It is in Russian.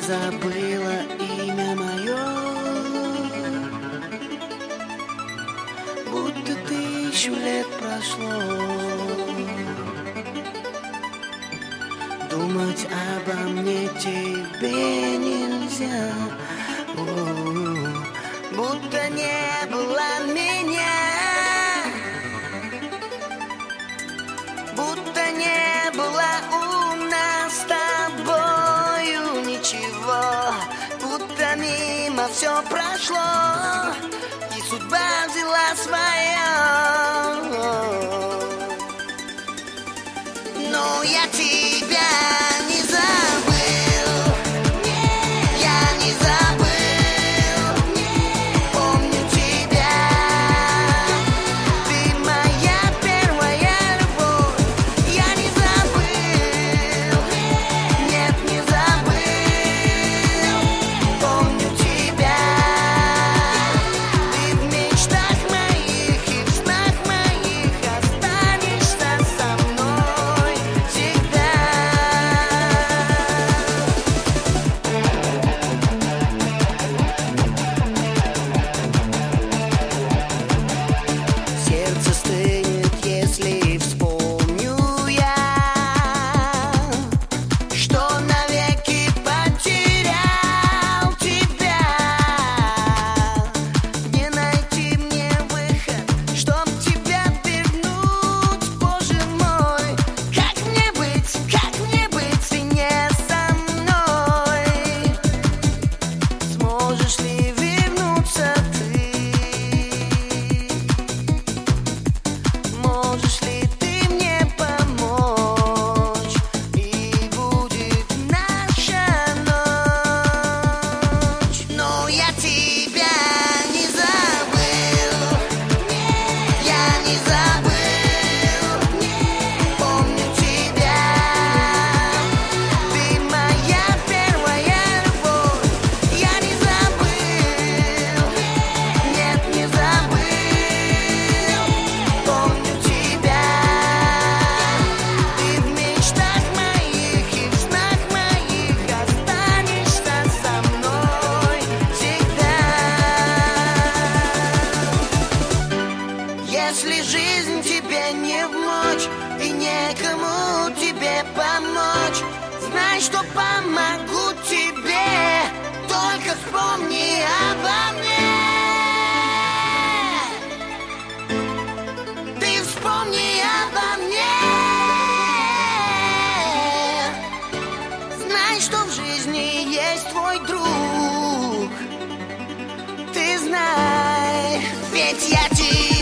забыла имя мое, будто 1000 лет прошло. Думать обо мне тебе нельзя, будто не было меня, будто не было у нас с тобою ничего, будто мимо все прошло, и судьба взяла свое. Но я тебя не забыл, я не забыл, помню тебя, ты моя первая любовь. Я не забыл, нет, не забыл, помню тебя, ты в мечтах моих и в снах моих останешься со мной всегда. Сердце стынет, если вспомню я, что навеки потерял тебя. Не найти мне выход, чтоб тебя вернуть, Боже мой. Как мне быть и не со мной? Сможешь ли вернуться ты? Можешь ли ты мне помочь? И будет наша ночь. Но я тебя не забыл, я не забыл, помню тебя, ты моя первая любовь. Я не забыл, нет, не забыл, помню тебя, ты в мечтах моих и в снах моих останешься со мной всегда. Если жизнь тебе не вмочь и некому тебе помочь, знай, что помогу тебе, только вспомни обо мне. Ты вспомни обо мне. Знай, что в жизни есть твой друг. Ты знай, ведь я тебя